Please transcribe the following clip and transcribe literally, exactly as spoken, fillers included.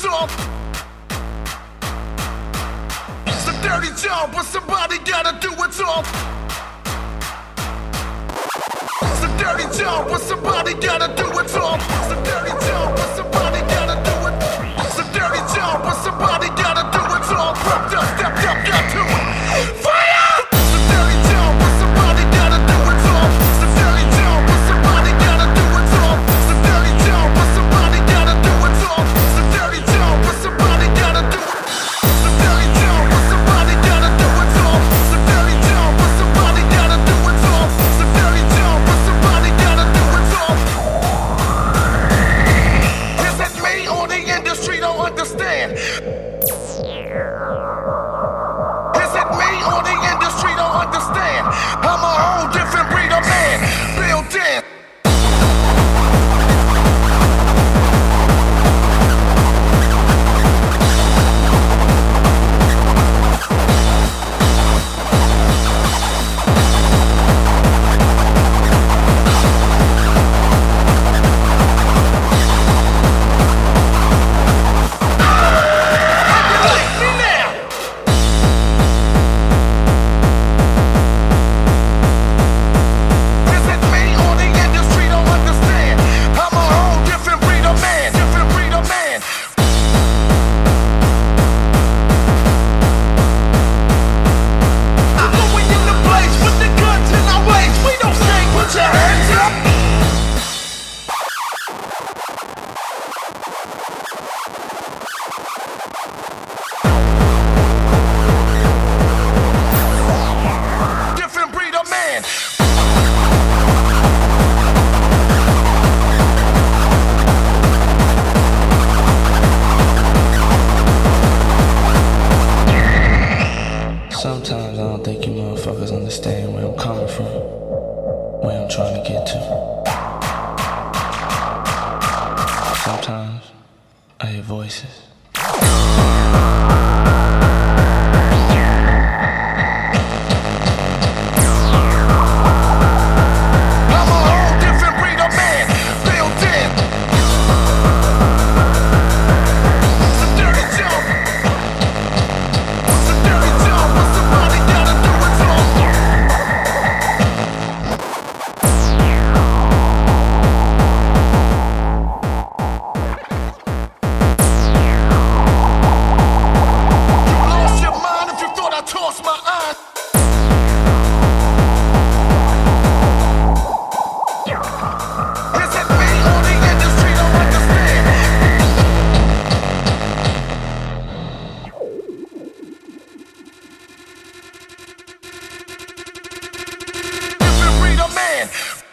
it's all. It's a dirty job, but somebody gotta do it all. It's a dirty job, but somebody gotta do it all. It's a dirty job, but somebody gotta do it. It's a dirty job, but somebody gotta do it all. Prepped up, stepped up, got to it. Fire! It's a dirty job, but somebody gotta do it all. It's a dirty job, but somebody gotta do it all. It's a dirty job, but somebody gotta do it all. It's a dirty job, but somebody gotta do it. It's a dirty job, but somebody gotta do it all. It's a dirty job, but somebody gotta do it all. It's a dirty job, but somebody gotta do it all. Is it me or the industry don't understand? Is it me or the industry don't understand? I'm a whole different breed of man, built in. Sometimes I don't think you motherfuckers understand where I'm coming from, where I'm trying to get to. Sometimes I hear voices.